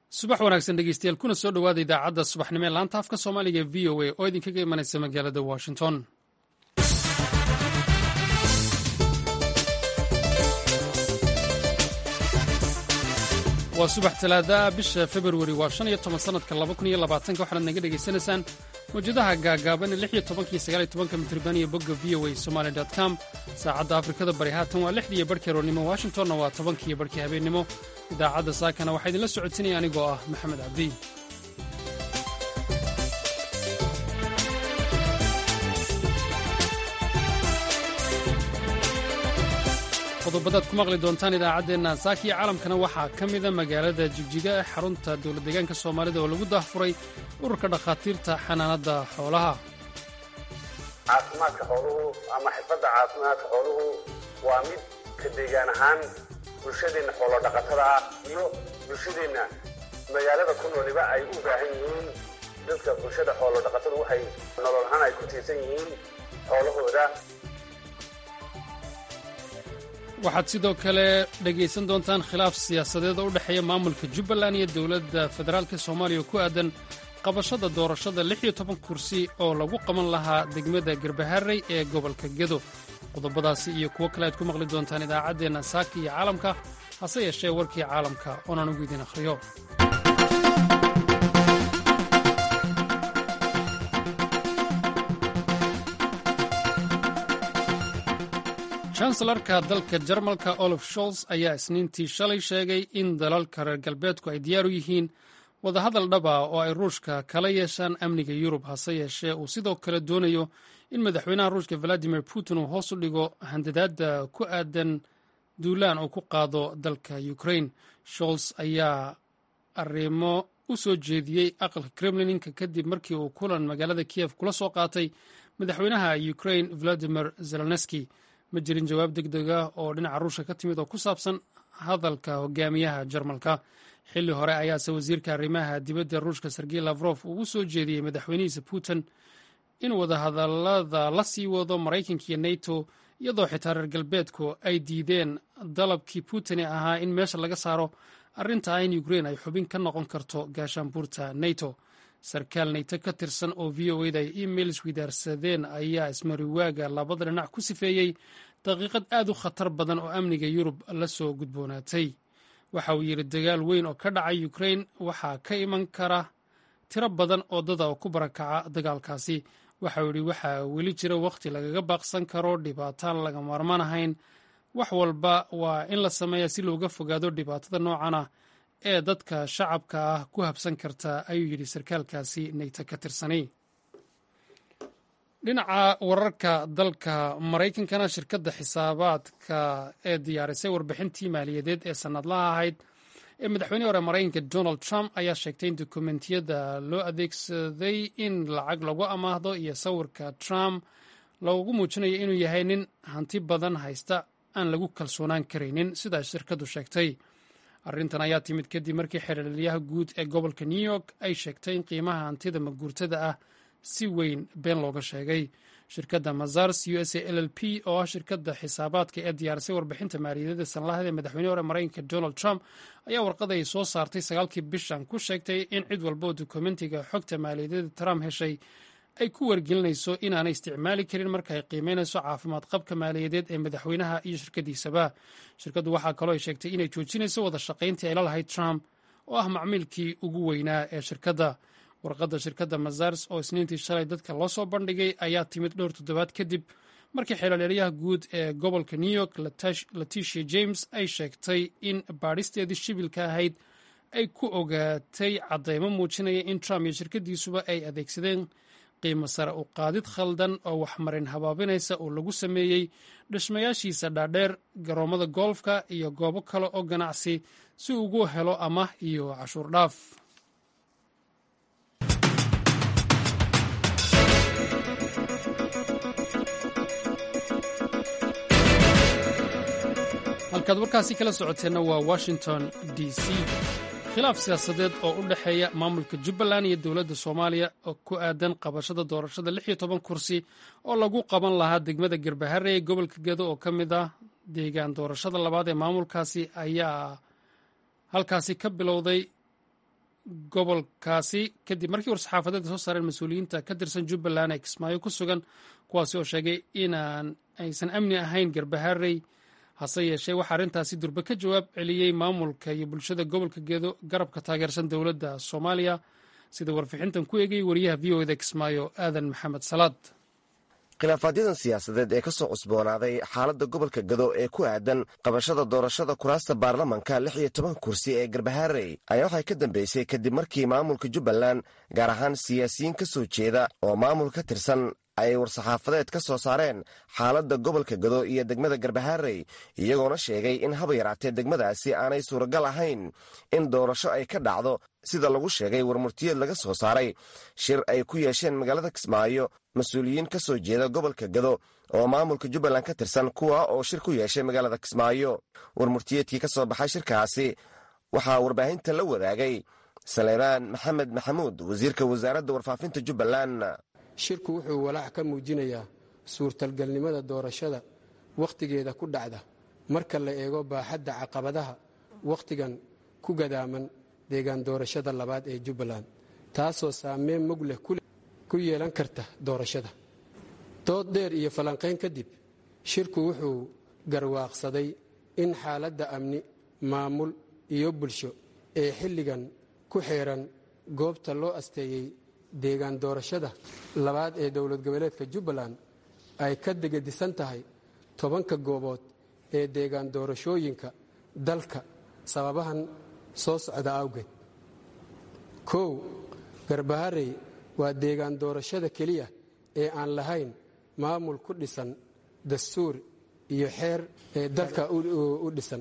subax wanaagsan dhegeystayaal kuna soo dhowaada idaacadda subaxnimo ee laanta afka soomaaliga v o a oo idinkaga imanaysa magaalada washington. waa subax talaada bisha februari waa 15 sanadka 2020 waxaad naga dhegaysanaysaan mawjadaha gaagaaban 16 mitirban iyo bogga v o a somali.com. saacadda afrikada bari haatan waa 6 iyo barhkii aroornimo, washingtonna waa 10 iyo barhkii habeennimo. idaacadda saakana waxaa idinla socodsinaya anigoo ah maxamed cabdi. qodobadaad ku maqli doontaan idaacaddeenna saaka iyo caalamkana waxaa ka mida magaalada jigjiga ee xarunta dowlad deegaanka soomaalida oo lagu daahfuray ururka dhakhaatiirta xanaanadda xoolaha. caafimaadka xooluhu ama xirfadda caafimaadka xooluhu waa mid ka deegaan ahaan bulshadeenna xoolo dhaqatada ah iyo bulshadeenna magaalada ku nooliba ay u baahan yihiin. dadka bulshada xoolo dhaqatada waxay nolol ahaan ay ku tiirsan yihiin xoolahooda. waxaad sidoo kale dhegaysan doontaan khilaaf siyaasadeed oo u dhexeeya maamulka jubbaland iyo dowladda federaalka soomaaliya ku aadan qabashada doorashada 16 kursi oo lagu qaban lahaa degmada garbaharey ee gobolka gedo. qodobadaasi iyo kuwo kale aad ku maqli doontaan idaacaddeenna saaka iyo caalamka, hase yeeshee warkii caalamka oon anugu idin akhriyo. chanselarka dalka jarmalka olaf sholz ayaa isniintii shalay sheegay in dalalka reer galbeedku ay diyaar u yihiin wadahadal dhaba oo ay ruushka kala yeeshaan amniga yurub, hase yeeshee uu sidoo kale doonayo in madaxweynaha ruushka valadimir putin uu hoos u dhigo handadaadda ku aadan duulaan uu ku qaado dalka ukraine. sholz ayaa arrimo u soo jeediyey aqalka kremlininka kadib markii uu kulan magaalada kiev kula soo qaatay madaxweynaha ukraine valadimir zelenski. ma jirin jawaab degdeg ah oo dhinaca ruushka ka timid oo ku saabsan hadalka hogaamiyaha jarmalka. xilli hore ayaase wasiirka arrimaha dibadda ruushka sergey lavrof uu u soo jeediyey madaxweynihiisa putin in wadahadallada la sii wado maraykanka iyo nato, iyadoo xitaa reer galbeedku ay diideen dalabkii putin ee ahaa in meesha laga saaro arrinta ah in ukrain ay xubin ka noqon karto gaashaanbuurta nato. sarkaal nato ka tirsan oo v o eda ay emails widaarsadeen ayaa ismariwaaga labada dhinac ku sifeeyey daqiiqad aad u khatar badan oo amniga yurub la soo gudboonaatay. waxa uu yidhi dagaal weyn oo ka dhacay ukrain waxaa ka iman kara tiro badan oo dada oo ku barakaca dagaalkaasi. waxa uu yidhi waxaa weli jira wakhti lagaga baaqsan karo dhibaataan laga maarmaan ahayn. wax walba waa in la sameeyaa si looga fogaado dhibaatada noocan ah ee dadka shacabka ah ku habsan karta, ayuu yidhi sarkaalkaasi nato ka tirsanay. dhinaca wararka dalka maraykankana shirkadda xisaabaadka ee diyaarisay warbixintii maaliyadeed ee sannadlaha ahayd ee madaxweynihii hore maraykanka donald trump ayaa sheegtay in dokumentiyada loo adeegsaday in lacag lagu amaahdo iyo sawirka trump loogu muujinayo inuu yahay nin hanti badan haysta aan lagu kalsoonaan karaynin, sidaa shirkaddu sheegtay. arrintan ayaa timid kadib markii xeerliyaha guud ee gobolka new york ay sheegtay in qiimaha hantida maguurtada ah si weyn been looga sheegay. shirkadda mazars u s a ll p oo ah shirkadda xisaabaadka ee diyaarisay warbixinta maaliyadeed ee sanadlaheed ee madaxweyne hore maraykanka donald trump ayaa warqad ay soo saartay 9kii bishan ku sheegtay in cid walba oo dokumentiga xogta maaliyadeed trump heshay ay ku wargelinayso inaanay isticmaali karin marka ay qiimeynayso caafimaad qabka maaliyadeed ee madaxweynaha iyo shirkaddiisaba. shirkaddu waxaa kaloo ay sheegtay inay joojinayso wada shaqayntii ay la lahayd trump oo ah macmiilkii ugu weynaa ee shirkadda. warqadda shirkadda mazars oo isniintii shalay dadka loo soo bandhigay ayaa timid dhowr toddobaad kadib markii xeelaliyaha guud ee gobolka new york leticia james ay sheegtay in baadhisteedii shibilka ahayd ay ku ogaatay caddaymo muujinaya in trump iyo shirkaddiisuba ay adeegsadeen qiimo sare u qaadid khaldan oo waxmarin habaabinaysa oo lagu sameeyey dhismayaashiisa dhaadheer, garoommada goolfka iyo goobo kale oo ganacsi si ugu helo amaah iyo cashuur dhaaf. halkaad warkaasi kala socoteenna waa washington d c. khilaaf siyaasadeed oo u dhexeeya maamulka jubbaland iyo dowladda soomaaliya oo ku aadan qabashada doorashada 16 kursi oo lagu qaban lahaa degmada garbaharey ee gobolka gedo oo ka mid ah deegaan doorashada labaad ee maamulkaasi ayaa halkaasi ka bilowday gobolkaasi kadib markii war-saxaafadeed soo saareen mas-uuliyiinta ka tirsan jubbaland ee kismaayo ku sugan kuwaasi oo sheegay aysan amni ahayn garbaharey hase yeeshee waxaa arrintaasi durbe ka jawaab celiyey maamulka iyo bulshada gobolka gedo garabka taageersan dowladda soomaaliya sida warbixintan ku eegayay wariyaha v o eda kismaayo aadan maxamed salaad khilaafaadyada siyaasadeed ee ka soo cusboonaaday xaaladda gobolka gado ee ku aadan qabashada doorashada kuraasta baarlamanka 16 kursi ee garbaharey ayaa waxay ka dambeysay kadib markii maamulka jubbaland gaar ahaan siyaasiyiin ka soo jeeda oo maamul ka tirsan ay war-saxaafadeed ka soo saareen xaaladda gobolka gado iyo degmada garbaharey iyagoona sheegay in haba yaraatee degmadaasi aanay suuragal ahayn in doorasho ay ka dhacdo sida lagu sheegay warmurtiyeed laga soo saaray shir ay ku yeesheen magaalada kismaayo mas-uuliyiin ka soo jeeda gobolka gado oo maamulka jubbaland ka tirsan kuwa oo shir ku yeeshay magaalada kismaayo warmurtiyeedkii ka soo baxay shirkaasi waxaa warbaahinta la wadaagay saleebaan maxamed maxamuud wasiirka wasaaradda warfaafinta jubbaland shirku wuxuu walaac ka muujinayaa suurtalgalnimada doorashada wakhtigeeda ku dhacda marka la eego baaxadda caqabadaha wakhtigan ku gadaaman deegaan doorashada labaad ee jubbaland taasoo saameyn mug leh ku yeelan karta doorashada dood dheer iyo falanqayn kadib shirku wuxuu garwaaqsaday in xaaladda amni maamul iyo bulsho ee xilligan ku xeeran goobta loo asteeyey deegaan doorashada labaad ee dowlad goboleedka jubbaland ay ka degadisan tahay 10 goobood ee deegaan doorashooyinka dalka sababahan soo socda awgeed 1 garbaharey waa deegaan doorashada keliya ee aan lahayn maamul ku dhisan dastuur iyo xeer ee dalka u dhisan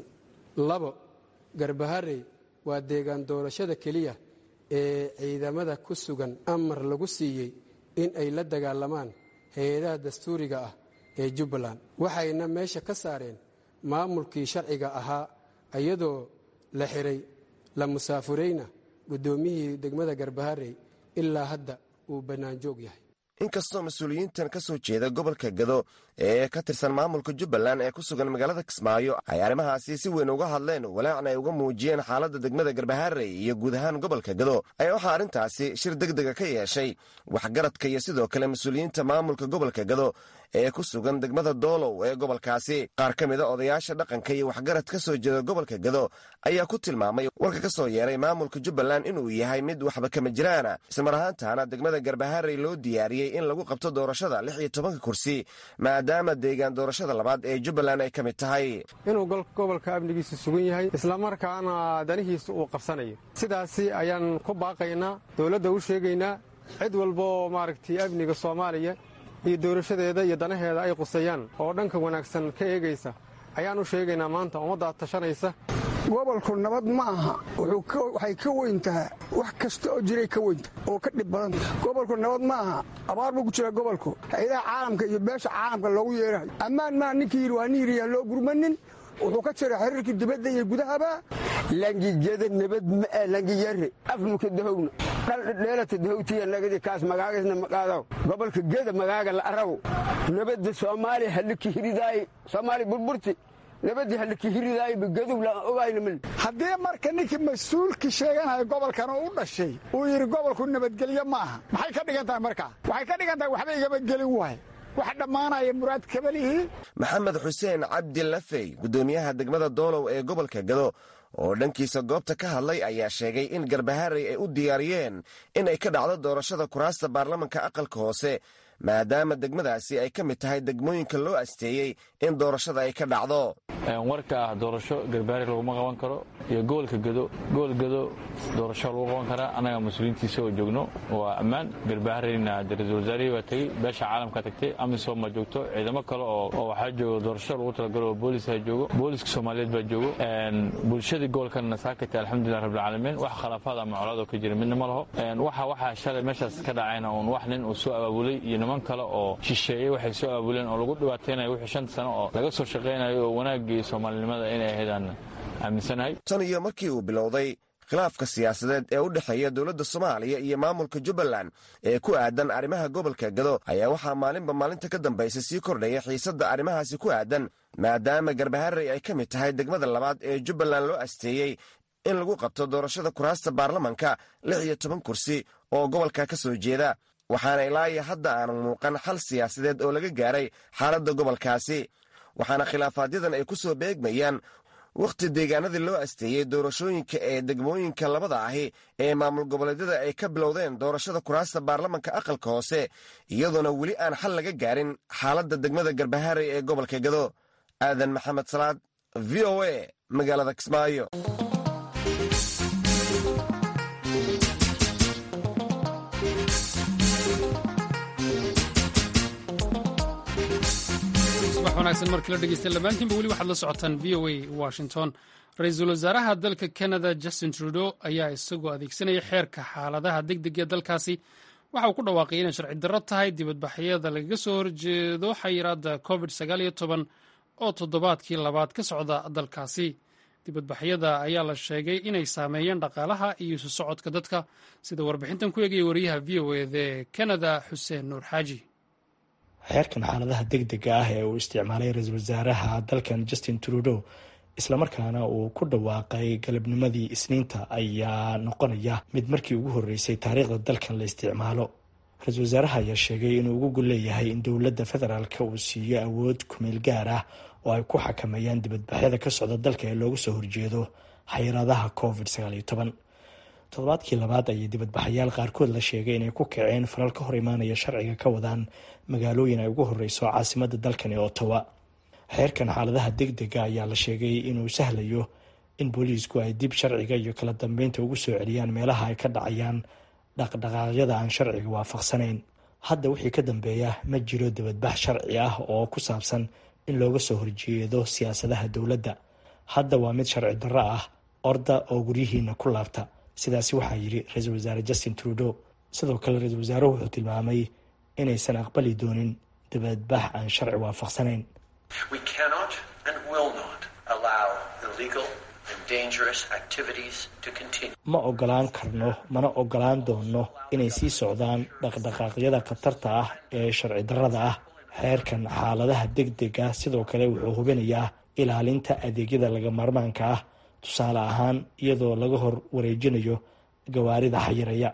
2 garbaharey waa deegaan doorashada keliya ee ciidamada ku sugan amar lagu siiyey in ay la dagaalamaan hay-adaha dastuuriga ah ee jubbaland waxayna meesha ka saareen maamulkii sharciga ahaa iyadoo la xiray la musaafurayna guddoomiyihii degmada garbaharey ilaa hadda uu bannaanjoog yahay inkastoo mas-uuliyiintan ka soo jeeda gobolka gado ee ka tirsan maamulka jubbaland ee ku sugan magaalada kismaayo ay arrimahaasi si weyn uga hadleen walaacna ay uga muujiyeen xaaladda degmada garbaharey iyo guud ahaan gobolka gado ayaa waxaa arrintaasi shir degdega ka yeeshay waxgaradka iyo sidoo kale mas-uuliyiinta maamulka gobolka gado ee ku sugan degmada doolow ee gobolkaasi qaar ka mida odayaasha dhaqanka iyo waxgarad ka soo jeeda gobolka gado ayaa ku tilmaamay warka ka soo yeeray maamulka jubbaland inuu yahay mid waxba kama jiraana ismar ahaantaana degmada garbaharey loo diyaariyey in lagu qabto doorashada 16 kursi maadaama deegaan doorashada labaad ee jubbaland ay ka mid tahay inuu gobolka amnigiisa sugan yahay islamarkaana danihiisa uu qabsanayo sidaasi ayaan ku baaqaynaa dowladda u sheegaynaa cid walbaoo maaragtay amniga soomaaliya iyo doorashadeeda iyo danaheeda ay quseeyaan oo dhanka wanaagsan ka eegaysa ayaan u sheegaynaa maanta ummadda tashanaysa gobolku nabad ma aha waxay ka weyntahay wax kasta oo jiray ka weynta oo ka dhib badanta gobolku nabad ma aha abaar buu ku jira gobolku hay-adaha caalamka iyo beesha caalamka loogu yeerahay ammaan maa ninkii yidhi waa nin yidhiyaan loo gurmanin wuxuu ka jira xiriirkii dibadda iyo gudahaba langijada nabad ma'e langiyare afmuka dahowna dhaldheelata dahowtiya nagadi kaas magaagasna maqaadaw gobolka geda magaaga la araw nabadda soomaaliya haliki hiridaay soomaali burburti nabadii haliki hiridaay gadow la ogaynama haddii marka ninkii mas-uulkii sheeganaya gobolkan oo u dhashay uu yidhi gobolku nabadgelyo maaha maxay ka dhigan tahay markaa waxay ka dhigan tahay waxba igama gelin waay wax dhammaanaya muraad kabalihii maxamed xuseen cabdi lafey guddoomiyaha degmada doolow ee gobolka gado oo dhankiisa goobta ka hadlay ayaa sheegay in garbaharey ay u diyaariyeen in ay ka dhacdo doorashada kuraasta baarlamanka aqalka hoose maadaama degmadaasi ay ka mid tahay degmooyinka loo asteeyey in doorashada ay ka dhacdo warka ah doorasho garbaharey laguma qaban karo iyo gobolka gado gobol gado doorasho lagu qaban karaa annaga mas-uuliyiintiisa oo joogno waa ammaan garbahareyna ra-iisul wasaarihii waa tegey beesha caalamka tagtay amisom ma joogto ciidamo kale oo waxaa joogo doorasho lagu talagalo oo boolisaa joogo booliska soomaaliyeed baa joogo bulshadii gobolkana saakatay alxamdulilah rabbilcaalamiin wax khilaafaad ama colaad oo ka jira midna ma laho waxaa shalay meeshaas ka dhacayna uun wax nin uu soo abaabulay iyo niman kale oo shisheeyey waxay soo abaabuleen oo lagu dhibaataynayo wixii 5 sano oo laga soo shaqaynayo oo wanaagii soomaalinimada inay ahaydaan aaminsanahay tan iyo markii uu bilowday khilaafka siyaasadeed ee u dhexeeya dowladda soomaaliya iyo maamulka jubbaland ee ku aadan arrimaha gobolka gado ayaa waxaa maalinba maalinta ka dambaysa sii kordhaya xiisadda arrimahaasi ku aadan maadaama garbaharey ay ka mid tahay degmada labaad ee jubbaland loo asteeyey in lagu qabto doorashada kuraasta baarlamanka 16 kursi oo gobolka ka soo jeeda waxaana ilaa iyo hadda aanan muuqan xal siyaasadeed oo laga gaaray xaaladda gobolkaasi waxaana khilaafaadyaddan ay ku soo beegmayaan wakhti deegaanadii loo asteeyey doorashooyinka ee degmooyinka labada ahi ee maamul goboleedyada ay ka bilowdeen doorashada kuraasta baarlamanka aqalka hoose iyadoona weli aan xal laga gaarin xaaladda degmada garbaharey ee gobolka gado aadan maxamed salaad v o a magaalada kismaayo wanaagsan markii la dhegeystay lamaantiinba weli waxaad la socotaan v o a washington ra-iisul wasaaraha dalka canada justin trudeau ayaa isagoo adeegsanaya xeerka xaaladaha degdeg ee dalkaasi waxa uu ku dhawaaqay inay sharci darro tahay dibadbaxyada lagaga soo horjeedo xayiraadda covid oo toddobaadkii labaad ka socda dalkaasi dibadbaxyada ayaa la sheegay inay saameeyeen dhaqaalaha iyo isu socodka dadka sida warbixintan ku eegaya wariyaha v o eda canada xuseen nuur xaaji xeerkan xaaladaha degdega ah ee uu isticmaalay ra-iisul wasaaraha dalkan justin trudeau islamarkaana uu ku dhawaaqay galabnimadii isniinta ayaa noqonaya mid markii ugu horreysay taariikhda dalkan la isticmaalo ra-iisul wasaaraha ayaa sheegay inuu ugu gol leeyahay in dowladda federaalka uu siiyo awood kumeel gaar ah oo ay ku xakameeyaan dibadbaxyada ka socda dalka ee loogu soo horjeedo xayiraadaha covid toddobaadkii labaad ayay dibadbaxayaal qaarkood la sheegay inay ku kaceen falal ka hor imaanaya sharciga ka wadaan magaalooyin ay ugu horeyso caasimadda dalkan ee ottawa xeerkan xaaladaha degdega ayaa la sheegay inuu sahlayo in booliisku ay dib sharciga iyo kala dambeynta ugu soo celiyaan meelaha ay ka dhacayaan dhaqdhaqaaqyada aan sharciga waafaqsanayn hadda wixii ka dambeeya ma jiro dibadbax sharci ah oo ku saabsan in looga soo horjeedo siyaasadaha dowladda hadda waa mid sharci darro ah orda oo guryihiina ku laabta sidaasi waxaa yidhi ra-iisul wasaare justin trudeau sidoo kale ra-iisul wasaaruhu wuxuu tilmaamay inaysan aqbali doonin dibadbax aan sharci waafaqsanayn ma ogolaan karno mana ogolaan doono inay sii socdaan dhaqdhaqaaqyada khatarta ah ee sharci darrada ah xeerkan xaaladaha degdega sidoo kale wuxuu hubinayaa ilaalinta adeegyada laga maarmaanka ah tusaale ahaan iyadoo laga hor wareejinayo gawaarida xayiraya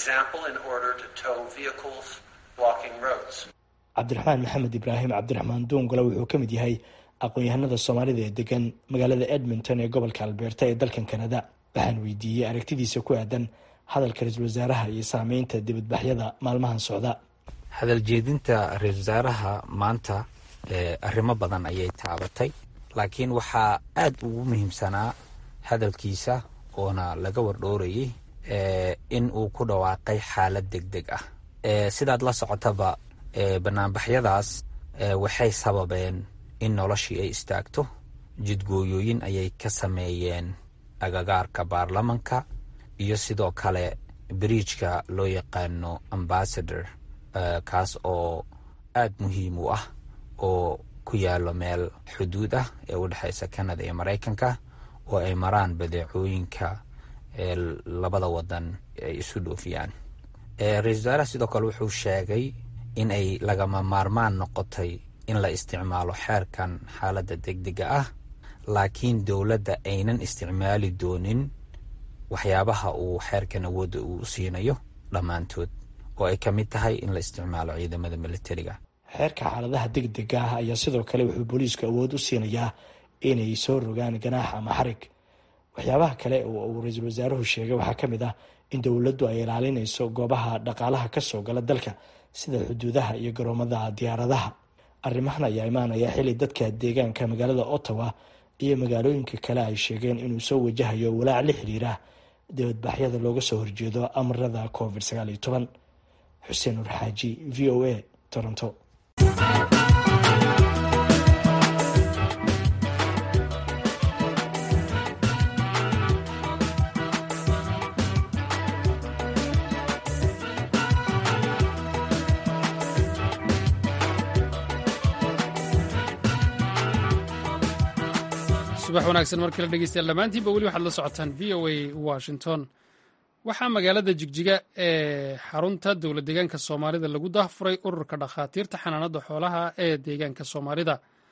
cabdiraxmaan maxamed ibraahim cabdiraxmaan duungala wuxuu ka mid yahay aqoon-yahanada soomaalida ee degan magaalada edmonton ee gobolka alberta ee dalkan canada waxaan weydiiyey aragtidiisa ku aadan hadalka ra-iisul wasaaraha iyo saameynta dibadbaxyada maalmahan socda hadal jeedinta ra-iisul wasaaraha maanta arrimo badan ayay taabatay laakiin waxaa aad ugu muhiimsanaa hadalkiisa oona laga wardhoorayay in uu ku dhawaaqay xaalad degdeg ah sidaad la socotaba banaanbaxyadaas waxay sababeen in noloshii ay istaagto jidgooyooyin ayay ka sameeyeen agagaarka baarlamanka iyo sidoo kale biriijka loo yaqaano ambassador kaas oo aad muhiim u ah oo ku yaalo meel xuduud ah ee u dhexeysa canada iyo maraykanka oo ay maraan badeecooyinka labada wadan ay isu dhoofiyaan ra-iisul wasaaraha sidoo kale wuxuu sheegay in ay lagama maarmaan noqotay in la isticmaalo xeerkan xaaladda degdega ah laakiin dowladda aynan isticmaali doonin waxyaabaha uu xeerkan awoodda uu siinayo dhammaantood oo ay ka mid tahay in la isticmaalo ciidamada militariga xeerka xaaladaha degdega ah ayaa sidoo kale wuxuu booliisku awood u siinayaa inay soo rogaan ganaax ama xarig waxyaabaha kale oo uu ra-iisul wasaaruhu sheegay waxaa ka mid ah in dowladdu ay ilaalinayso goobaha dhaqaalaha ka soo gala dalka sida xuduudaha iyo garoomada diyaaradaha arrimahan ayaa imaanaya xilli dadka deegaanka magaalada ottawa iyo magaalooyinka kale ay sheegeen inuu soo wajahayo walaac la xiriira dibadbaxyada looga soo horjeedo amarada covid xuseen nuur xaaji v o a toronto subax wanaagsan markii la dhegeystayaal dhammaantiinba weli waxaad la socotaan v o a washington waxaa magaalada jigjiga ee xarunta dowlad deegaanka soomaalida lagu daahfuray ururka dhakhaatiirta xanaanada xoolaha ee deegaanka soomaalida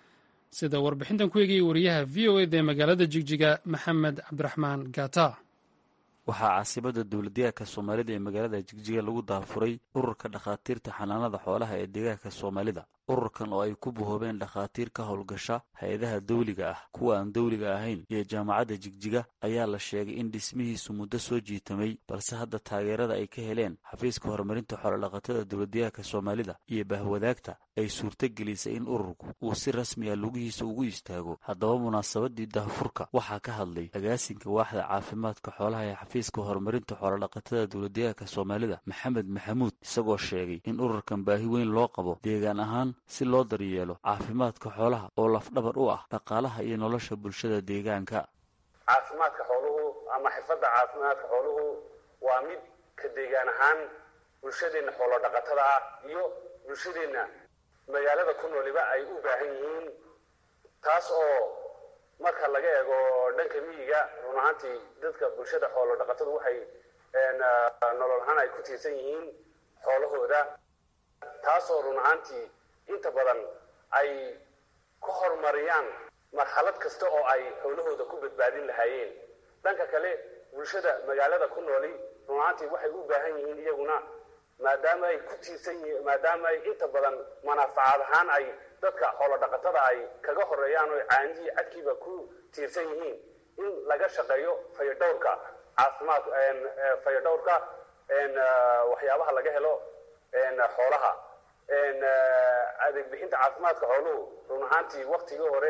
sida warbixintan ku eegayay wariyaha v o eda ee magaalada jigjiga maxamed cabdiraxmaan gaata. waxaa caasimadda dowladdeegaanka soomaalida ee magaalada jigjiga lagu daafuray ururka dhakhaatiirta xanaanada xoolaha ee deegaanka soomaalida. ururkan oo ay ku buhoobeen dhakhaatiir ka howlgasha hay-adaha dawliga ah, kuwa aan dawliga ahayn iyo jaamacadda jigjiga, ayaa la sheegay in dhismihiisu muddo soo jiitamay, balse hadda taageerada ay ka heleen xafiiska horumarinta xoolodhaqatada dowladdeegaanka soomaalida iyo bahwadaagta ay suurto gelisay in ururku uu si rasmi ah lugihiisa ugu istaago. haddaba munaasabadii daahfurka waxaa ka hadlay agaasinka waaxda caafimaadka xoolaha ee xafiiska horumarinta xoolodhaqatada dowladdeegaanka soomaalida maxamed maxamuud, isagoo sheegay in ururkan baahi weyn loo qabo deegaan ahaan si loo daryeelo caafimaadka xoolaha oo lafdhabar u ah dhaqaalaha iyo nolosha bulshada deegaanka. caafimaadka xooluhu ama xirfadda caafimaadka xooluhu waa mid ka deegaan ahaan bulshadeenna xoolo dhaqatada ah iyo bulshadeenna magaalada ku nooliba ay u baahan yihiin, taas oo marka laga eego dhanka miyiga run ahaantii dadka bulshada xoolo dhaqatadu waxay nolol ahaan ay ku tiirsan yihiin xoolahooda, taas oo run ahaantii inta badan ay ku horumariyaan marxalad kasta oo ay xoolahooda ku badbaadin lahaayeen. dhanka kale bulshada magaalada ku nooli run ahaantii waxay u baahan yihiin iyaguna maadaama ay ku tiirsan yihiin, maadaama ay inta badan manaafacaad ahaan ay dadka xoolo dhaqatada ay kaga horeeyaan oo caanihii cadkiiba ku tiirsan yihiin, in laga shaqeeyo fayadhowrka caafimaad, fayadhowrka waxyaabaha laga helo xoolaha, adeeg bixinta caafimaadka xooluhu run ahaantii waktigii hore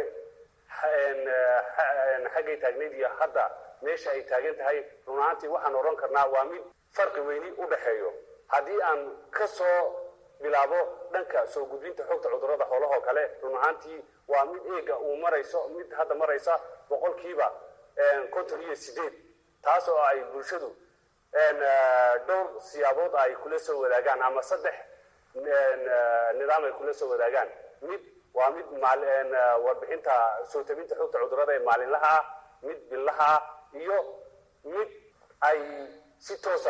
xaggay taagnayd iyo hadda meesha ay taagan tahay run ahaantii waxaan odhan karnaa waa mid farqi weyni u dhexeeyo. haddii aan ka soo bilaabo dhanka soo gudbinta xogta cudurrada xoolahoo kale, run ahaantii waa mid eega uu marayso, mid hadda maraysa 58%, taas oo ay bulshadu dhowr siyaabood ay kula soo wadaagaan ama 3 nidaam ay kula soo wadaagaan. mid waa mid warbixinta soo tabinta xogta cudurrada ee maalinlaha ah, mid billaha ah, iyo mid ay si toosa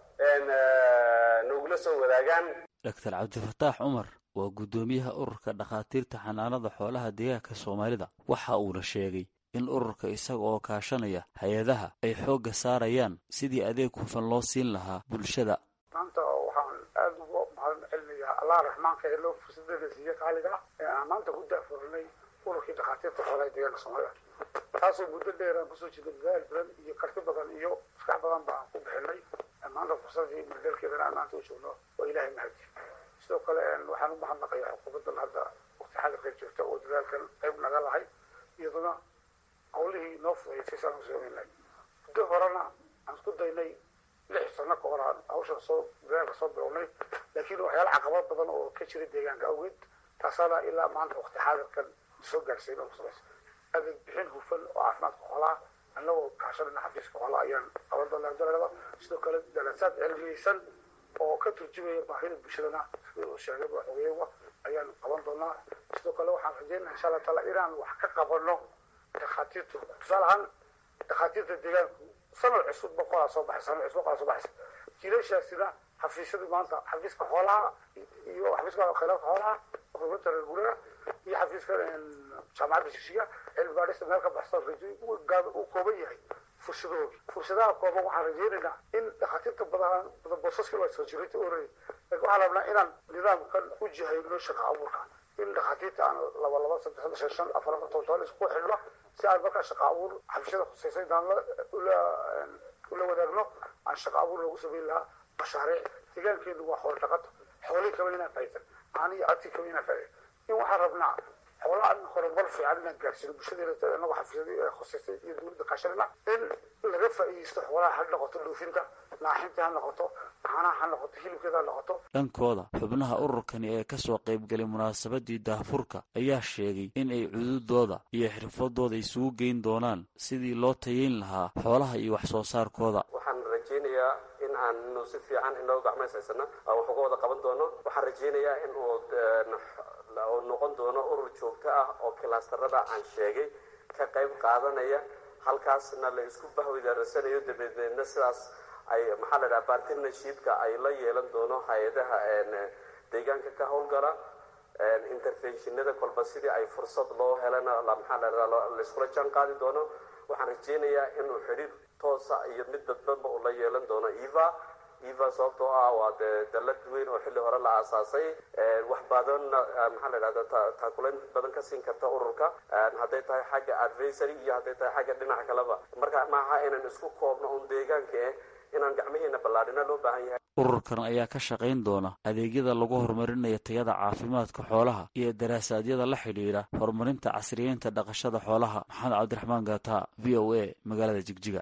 nogula soo wadaagaan. Dr. cabdifataax cumar waa guddoomiyaha ururka dhakhaatiirta xanaanada xoolaha deegaanka soomaalida. waxa uuna sheegay in ururka isaga oo kaashanaya hay-adaha ay xoogga saarayaan sidii adeeg hufan loo siin lahaa bulshada. maanta waxaan aad ugu mahadcelinayaa allah raxmaanka ee loo fursadana siiye qaaliga aan maanta ku daafurnay ururkii dhakhaatiirta xoolaha deegaanka soomaalida, taasoo muddo dheer aan kusoo jirnay dadaal badan iyo karti badan iyo maskax badan baan ku bixinay. maanta fursadii modelkeedana aan maanta u joogno waa ilaahay mahadi. sidoo kale waxaan u mahadnaqayaa xukuumaddan hadda waqti xadirka joogta oo dadaalkan qayb naga lahay, iyaduna hawlihii noo fudaysay saan usoo weynay. muddo horena aan isku daynay 6 sano ka hor aan hawshan dadaalka soo bilownay, laakiin waxyaala caqabad badan oo ka jira deegaanka awgeed taasaana ilaa maanta waqti xadirkan soo gaarsiin oo fudays adeeg bixin hufan oo caafimaadka xoolaha annagoo kaashanayna xafiiska xoolaha ayaan qaban doonaa dalada. sidoo kale daraasaad cilmiyeysan oo ka turjumaya baahida bulshadana sida uu sheegay xogeeyaha ayaan qaban doonaa. sidoo kale waxaan rajaynayaa insha Allah taala inaan wax ka qabano dhakhaatiirta. tusaale ahaan dhakhaatiirta deegaanku sanad cusub boqolaa soo baxay jiilashaasina xafiisyada maanta xafiiska xoolaha iyo xafiiska khayraadka xoolaha horumarinta reer guuraaga iyo xafiiska jaamacadda jigjiga cilmi baadhista meel ka baxsan uu kooban yahay fursadaha kooban. waxaan rajaynaynaa in dhakhaatiirta badan boosaska waa soo jirayta orey, laakiin waxaan rabnaa inaan nidaamkan u jihayno shaqa abuurka, in dhakhaatiirta aan 2 3 5 4 toban isku xidhno si aan markaa shaqa abuur xafiisyada khusaysan inaan ula wadaagno aan shaqa abuur loogu sameyn lahaa mashaariic. deegaankeenu waa xoolo dhaqato, xoolihii kaba inaan faa'iidsan caanihi cadkii kaba inaan faa'iidsan. in waxaan rabnaa xoolahan horumar fiican inaan gaarsiino bulshadeena inagoo xafiisyada khusaysay iyo dowladda kaashanayna in laga faa'iidaysto xoolaha ha noqoto dhoofinta, naaxinta ha noqoto, caanaha ha noqoto, hilibkeeda ha noqoto. dhankooda xubnaha ururkani ee ka soo qaybgalay munaasabadii daahfurka ayaa sheegay in ay cududooda iyo xirfadooda isugu geyn doonaan sidii loo tayeyn lahaa xoolaha iyo wax soo saarkooda. waxaan rajaynayaa in aanu si fiican inoo gacmaysaysana aan wax uga wada qaban doono. waxaan rajaynayaa in uu noqon doono urur joogto ah oo kilaastarada aan sheegay ka qayb qaadanaya, halkaasna la isku bahwadaarasanayo, dabadeedna sidaas ay maxaa la dhahaa partnershipka ay la yeelan doono hay-adaha deegaanka ka howlgala interventionada kolba sidii ay fursad loo helana maxaa la yidhahdaa laiskula jaan qaadi doono. waxaan rajaynayaa inuu xidhiir toosa iyo mid dadbanba uu la yeelan doono eva sababtoo ah waa dallad weyn oo xilli hore la aasaasay wax badanna maxaa la yidhahdaa taakulayn badan ka siin karta ururka hadday tahay xagga advisory iyo hadday tahay xagga dhinaca kaleba. marka maaha inaan isku koobno un deegaanka inaan gacmihiina ballaadhina loo baahan yahay. ururkan ayaa ka shaqayn doona adeegyada lagu horumarinayo tayada caafimaadka xoolaha iyo daraasadyada la xidhiidha horumarinta casriyeynta dhaqashada xoolaha. maxamed cabdiraxmaan gaata, v o a, magaalada Jigjiga.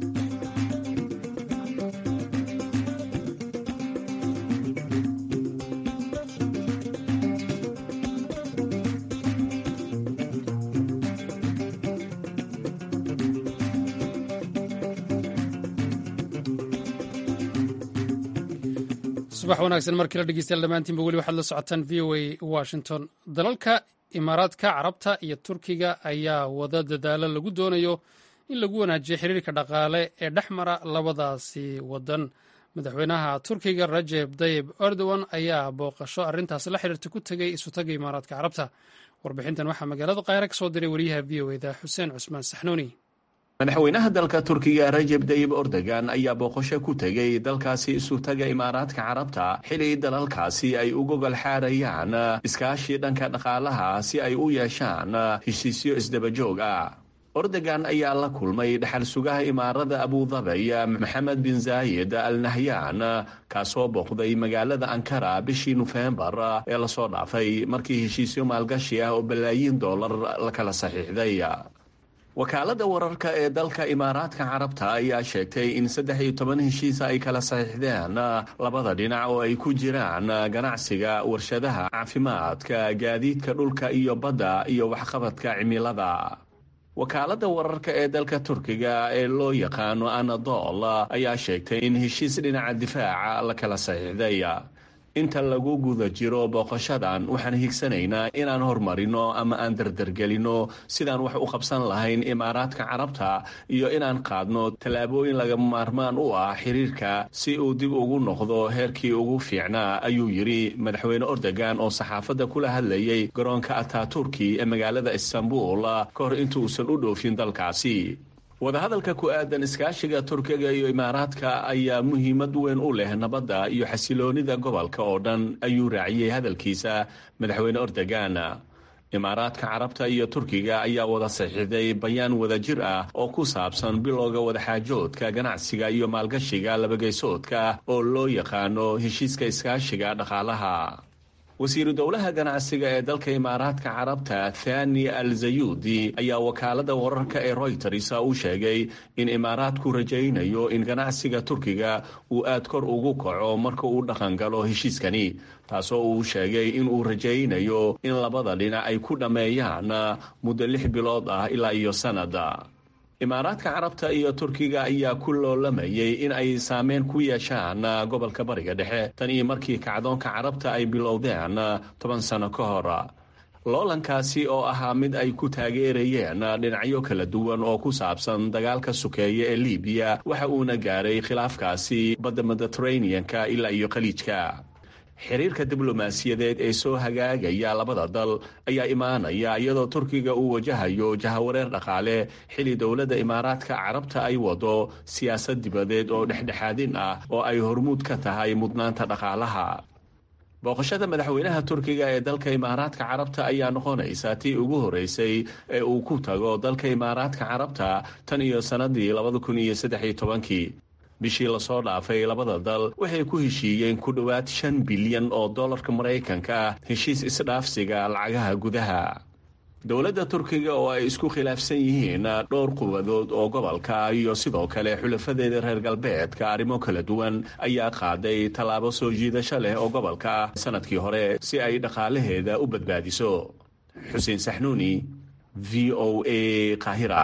subax wanaagsan markii la dhegeystayaal dhammaantiinba weli waxaad la socotaan v o a washington. dalalka imaaraadka carabta iyo turkiga ayaa wada dadaalo lagu doonayo in lagu wanaajiyo xiriirka dhaqaale ee dhex mara labadaasi wadan. madaxweynaha turkiga rajeb tayyib erdogan ayaa booqasho arrintaas la xiriirta ku tegey isutaga imaaraadka carabta. warbixintan waxaa magaalada qaahire ka soo diray wariyaha v o eda xuseen cusmaan saxnuuni. madaxweynaha dalka turkiga rajeb tayyib erdogan ayaa booqasho ku tegey dalkaasi isutaga imaaraadka carabta xili dalalkaasi ay u gogol xaarayaan iskaashi dhanka dhaqaalaha si ay u yeeshaan heshiisyo isdabajoog ah. erdogan ayaa la kulmay dhaxal sugaha imaarada abudabay maxamed bin zaayid al nahyan kaasoo booqday magaalada ankara bishii nofembar ee lasoo dhaafay markii heshiisyo maalgashi ah oo balaayiin dollar la kala saxiixday. wakaaladda wararka ee dalka imaaraadka carabta ayaa sheegtay in 13 heshiis ay kala saxiixdeen labada dhinac oo ay ku jiraan ganacsiga, warshadaha, caafimaadka, gaadiidka dhulka iyo badda iyo waxqabadka cimilada. wakaaladda wararka ee dalka turkiga ee loo yaqaano anadol ayaa sheegtay in heshiis dhinaca difaaca la kala saxiixday. inta lagu guda jiro booqashadan waxaan higsanaynaa inaan horumarino ama aan dardargelino sidaan wax u qabsan lahayn imaaraadka carabta iyo inaan qaadno tallaabooyin lagama maarmaan u ah xiriirka si uu dib ugu noqdo heerkii ugu fiicnaa, ayuu yidhi madaxweyne erdogan oo saxaafadda kula hadlayay garoonka ataturki ee magaalada istanbul ka hor intuusan u dhoofin dalkaasi. wadahadalka ku aadan iskaashiga turkiga iyo imaaraadka ayaa muhiimad weyn u leh nabadda iyo xasiloonida gobolka oo dhan, ayuu raaciyey hadalkiisa madaxweyne erdogan. imaaraadka carabta iyo turkiga ayaa wada saxiixday bayaan wadajir ah oo ku saabsan bilowga wadaxaajoodka ganacsiga iyo maalgashiga labageysoodka oo loo yaqaano heshiiska iskaashiga dhaqaalaha. wasiiru dowlaha ganacsiga ee dalka imaaraadka carabta thani al zayudi ayaa wakaalada wararka ee reuters u sheegay in imaaraadku rajaynayo in ganacsiga turkiga uu aad kor ugu kaco marka uu dhaqangalo heshiiskani, taasoo uu sheegay in uu rajaynayo in labada dhinac ay ku dhammeeyaan muddo 6 bilood ah ilaa iyo sanada. imaaraadka carabta iyo turkiga ayaa ku loolamayay in ay saameyn ku yeeshaan gobolka bariga dhexe tan iyo markii kacdoonka carabta ay bilowdeen 10 sano ka hor. loolankaasi oo ahaa mid ay ku taageerayeen dhinacyo kala duwan oo ku saabsan dagaalka sukeeye ee libiya waxa uuna gaaray khilaafkaasi badda mediterranean-ka ilaa iyo khaliijka. xiriirka diblomaasiyadeed ee soo hagaagaya labada dal ayaa imaanaya iyadoo turkiga uu wajahayo jahawareer dhaqaale xili dowladda imaaraadka carabta ay wado siyaasad dibadeed oo dhexdhexaadin ah oo ay hormuud ka tahay mudnaanta dhaqaalaha. booqashada madaxweynaha turkiga ee dalka imaaraadka carabta ayaa noqonaysa tii ugu horeysay ee uu ku tago dalka imaaraadka carabta tan iyo sanadii 2013. bishii lasoo dhaafay labada dal waxay ku heshiiyeen ku dhowaad 5 bilyan oo dollarka maraykanka ah heshiis isdhaafsiga lacagaha gudaha. dowladda turkiga oo ay isku khilaafsan yihiin dhowr quwadood oo gobolka iyo sidoo kale xulafadeeda reer galbeedka arrimo kala duwan ayaa qaaday tallaabo soo jiidasho leh oo gobolka sanadkii hore si ay dhaqaalaheeda u badbaadiso. xuseen saxnuuni, v o a, qaahira.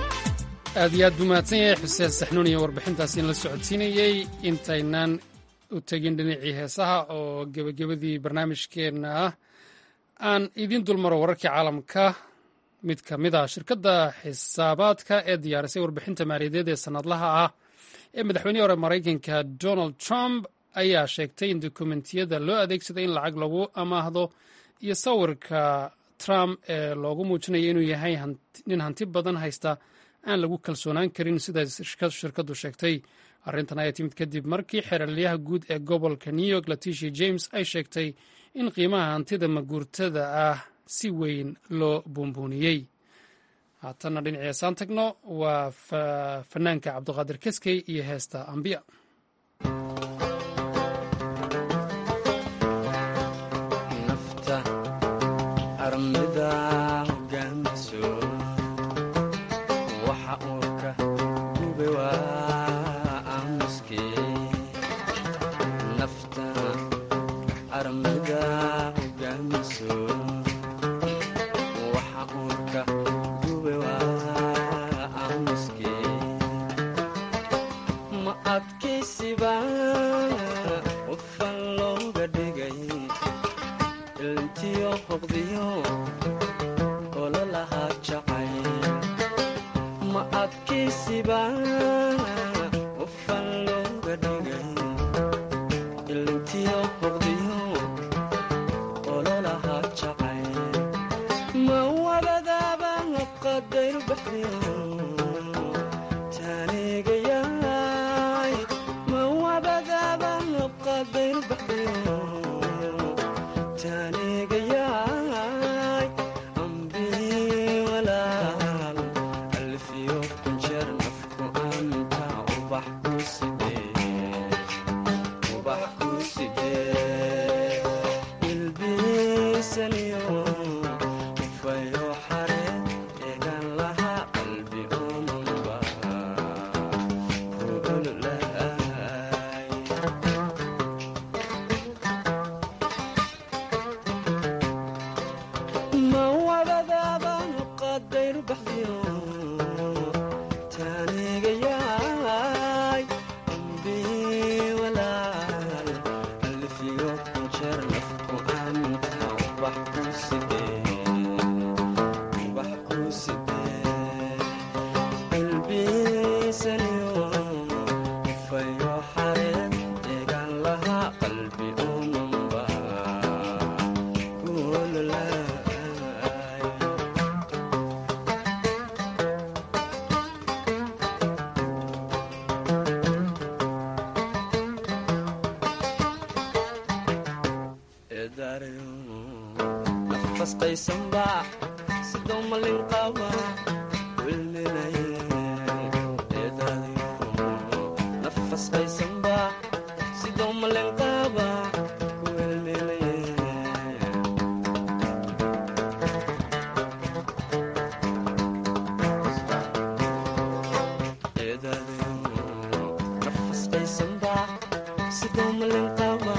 aad iyo aad buu mahadsan yahay xuseen saxnuun iyo warbixintaasi in la socodsiinayey. intaynaan u tegin dhinacii heesaha oo gebagabadii barnaamijkeenna ah aan idiin dulmaro wararkii caalamka. mid ka mid ah shirkadda xisaabaadka ee diyaarisay warbixinta maaliyadeed ee sannadlaha ah ee madaxweynihii hore maraykanka Donald Trump ayaa sheegtay in dokumentiyada loo adeegsaday in lacag lagu amaahdo iyo sawirka Trump ee loogu muujinayo inuu yahay nin hanti badan haysta aan lagu kalsoonaan karin sida shirkaddu sheegtay. arrintan ayaa timid kadib markii xeralyaha guud ee gobolka New York Letitia James ay sheegtay in qiimaha hantida maguurtada ah si weyn loo buunbuuniyey. haatanna dhinacii heesaan tagno waa fanaanka cabdiqaadir keskey iyo heesta ambiya. nafta armida hogaamiso waxa uurka gube waa aamuske nafta armida hogaamiso adkaysiba ufan looga dhigay iltiyo hoqdiyo ololaha jacay ma adkaysiba ufan looga dhigay iltiyo hoqdiyo ololaha jacay ma wadadaaba qadayr baxdiyo taanigaya taanigayay ambi walaal alfiyo kunjeer nafku anta ubax ku sidee ilbiisaniyo ufayo xare eegan laha qalbi umunba taanigayay ambi walaal alfiyo kunjeer nafku anta ubax ku sidee ilbiisaniyo ufayo xareed eegan laha qalbi umanba nafasqaysanba sidoo malin qaba nafasqaysanba sidoo malin qaba nafasqaysanba sidoo malin qaba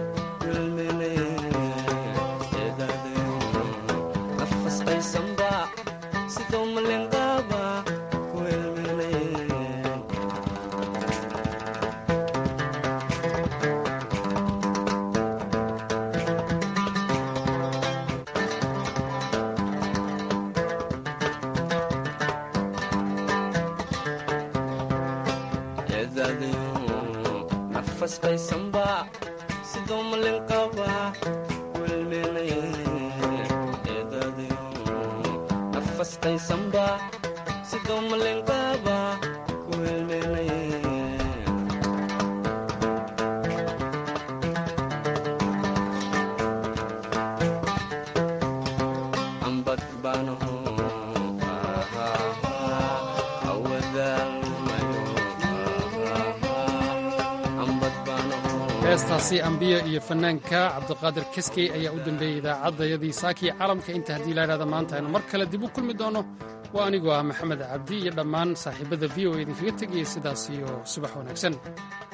nafasqaysanba sidoo malin qaba nafasqaysanba sidoo malin qaba ambad baanaho heestaasi ambiya iyo fanaanka cabdiqaadir keskey ayaa u dambeeyey idaacaddayadii saakii caalamka inta haddii la idhahda maanta aynu mar kale dib u kulmi doono waa anigoo ah maxamed cabdi iyo dhammaan saaxiibada v o idinkaga tegaya sidaas iyo subax wanaagsan.